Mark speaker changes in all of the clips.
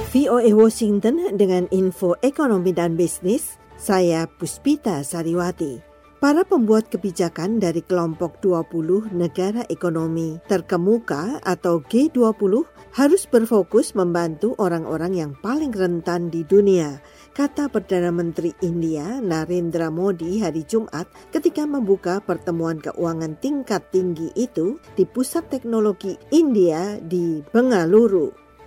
Speaker 1: VOA Washington dengan info ekonomi dan bisnis, saya Puspita Sariwati. Para pembuat kebijakan dari kelompok 20 negara ekonomi terkemuka atau G20 harus berfokus membantu orang-orang yang paling rentan di dunia, kata Perdana Menteri India Narendra Modi hari Jumat ketika membuka pertemuan keuangan tingkat tinggi itu di Pusat Teknologi India di Bengaluru.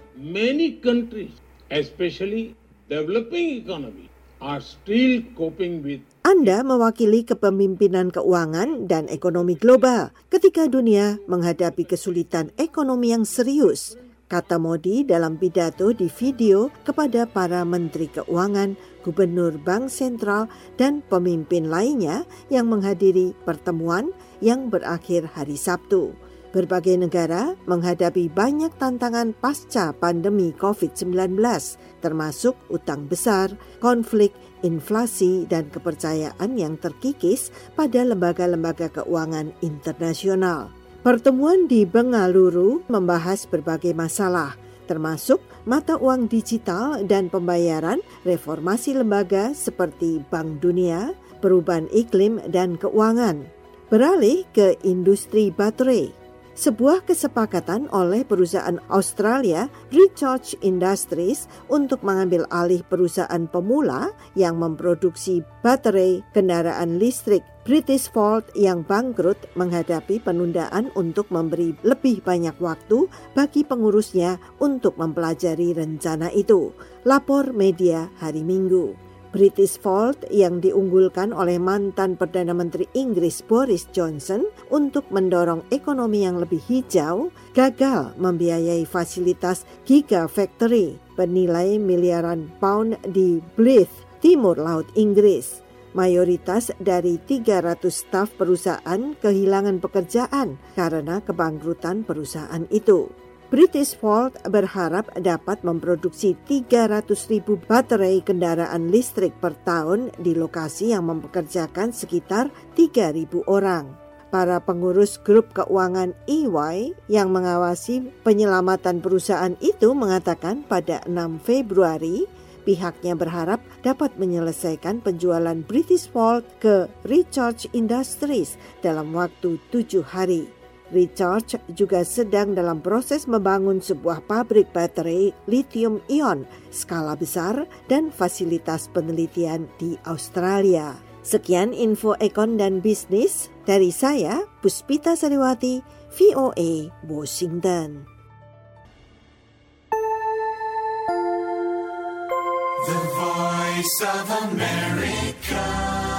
Speaker 2: Many countries, especially developing economies, are still coping with
Speaker 1: Anda mewakili kepemimpinan keuangan dan ekonomi global ketika dunia menghadapi kesulitan ekonomi yang serius, kata Modi dalam pidato di video kepada para menteri keuangan, gubernur bank sentral, dan pemimpin lainnya yang menghadiri pertemuan yang berakhir hari Sabtu. Berbagai negara menghadapi banyak tantangan pasca pandemi COVID-19, termasuk utang besar, konflik, inflasi, dan kepercayaan yang terkikis pada lembaga-lembaga keuangan internasional. Pertemuan di Bengaluru membahas berbagai masalah, termasuk mata uang digital dan pembayaran, reformasi lembaga seperti Bank Dunia, perubahan iklim, dan keuangan. Beralih ke industri baterai. Sebuah kesepakatan oleh perusahaan Australia Recharge Industries untuk mengambil alih perusahaan pemula yang memproduksi baterai kendaraan listrik Britishvolt yang bangkrut menghadapi penundaan untuk memberi lebih banyak waktu bagi pengurusnya untuk mempelajari rencana itu, lapor media hari Minggu. Britishvolt yang diunggulkan oleh mantan Perdana Menteri Inggris Boris Johnson untuk mendorong ekonomi yang lebih hijau, gagal membiayai fasilitas Gigafactory bernilai miliaran pound di Blyth, Timur Laut Inggris. Mayoritas dari 300 staf perusahaan kehilangan pekerjaan karena kebangkrutan perusahaan itu. Britishvolt berharap dapat memproduksi 300.000 baterai kendaraan listrik per tahun di lokasi yang mempekerjakan sekitar 3.000 orang. Para pengurus grup keuangan EY yang mengawasi penyelamatan perusahaan itu mengatakan pada 6 Februari, pihaknya berharap dapat menyelesaikan penjualan Britishvolt ke Recharge Industries dalam waktu 7 hari. Recharge juga sedang dalam proses membangun sebuah pabrik baterai lithium-ion skala besar dan fasilitas penelitian di Australia. Sekian info ekon dan bisnis dari saya, Puspita Sariwati, VOA, Washington.
Speaker 3: The Voice of America.